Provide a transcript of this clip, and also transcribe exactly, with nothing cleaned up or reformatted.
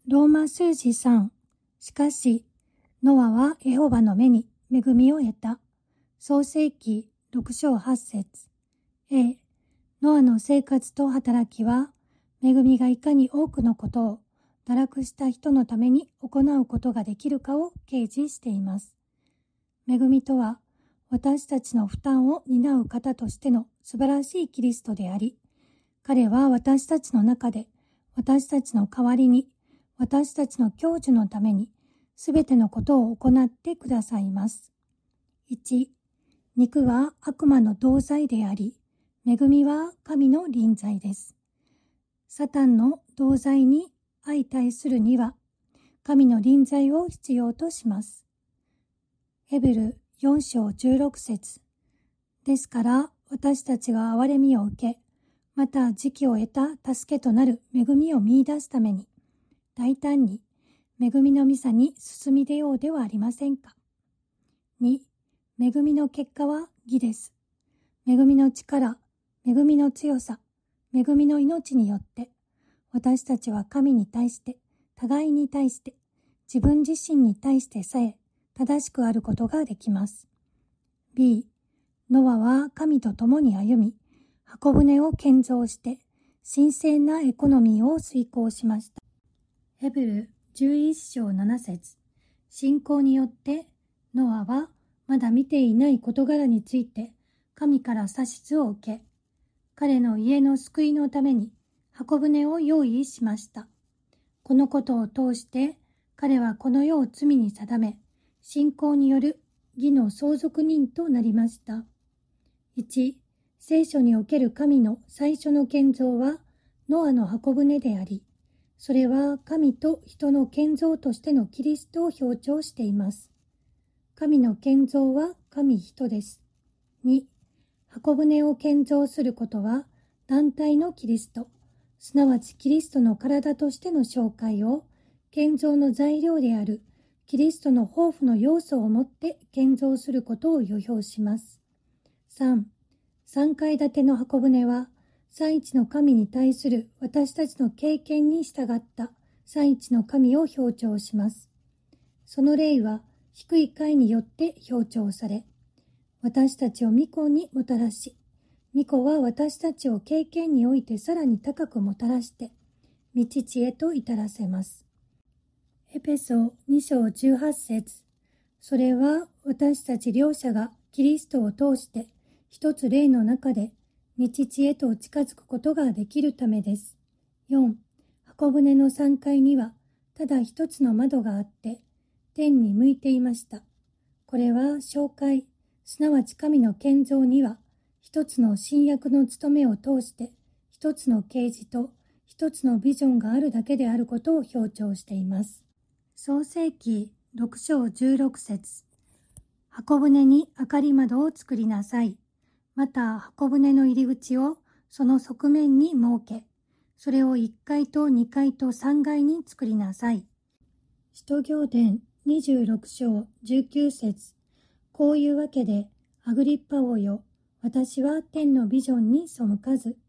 ローマ数字さん。しかし、ノアはエホバの目に恵みを得た。創世記ろく章はち節。A、ノアの生活と働きは、恵みがいかに多くのことを堕落した人のために行うことができるかを掲示しています。恵みとは、私たちの負担を担う方としての素晴らしいキリストであり、彼は私たちの中で、私たちの代わりに、私たちの享受のために、すべてのことを行ってくださいます。いち、肉は悪魔の同罪であり、恵みは神の臨在です。サタンの同罪に相対するには、神の臨在を必要とします。ヘブルよん章じゅうろく節。ですから私たちが憐れみを受け、また時期を得た助けとなる恵みを見出すために、大胆に恵みの御座に進み出ようではありませんか。に、恵みの結果は義です。恵みの力、恵みの強さ、恵みの命によって、私たちは神に対して、互いに対して、自分自身に対してさえ正しくあることができます。B、ノアは神と共に歩み、箱舟を建造して、神聖なエコノミーを遂行しました。ヘブルじゅういち章なな節。信仰によって、ノアはまだ見ていない事柄について、神から指図を受け、彼の家の救いのために箱舟を用意しました。このことを通して、彼はこの世を罪に定め、信仰による義の相続人となりました。いち、聖書における神の最初の建造はノアの箱舟であり、それは神と人の建造としてのキリストを象徴しています。神の建造は神人です。に、箱舟を建造することは団体のキリスト、すなわちキリストの体としての紹介を建造の材料であるキリストの豊富の要素をもって建造することを予表します。さん、さん階建ての箱舟は三一の神に対する私たちの経験に従った三一の神を表彰します。その霊は低い階によって表彰され、私たちを御子にもたらし、御子は私たちを経験においてさらに高くもたらして、御父へと至らせます。エペソに章じゅうはち節。それは私たち両者がキリストを通して一つ霊の中で御父へと近づくことができるためです。よん、箱舟のさん階にはただ一つの窓があって、天に向いていました。これは紹介、すなわち神の建造には、一つの新約の務めを通して、一つの啓示と一つのビジョンがあるだけであることを強調しています。創世記ろく章じゅうろく節。箱舟に明かり窓を作りなさい。また箱舟の入り口をその側面に設け、それをいっ階とに階とさん階に作りなさい。使徒行伝にじゅうろく章じゅうきゅう節。こういうわけで、アグリッパ王よ、私は天のビジョンに背かず、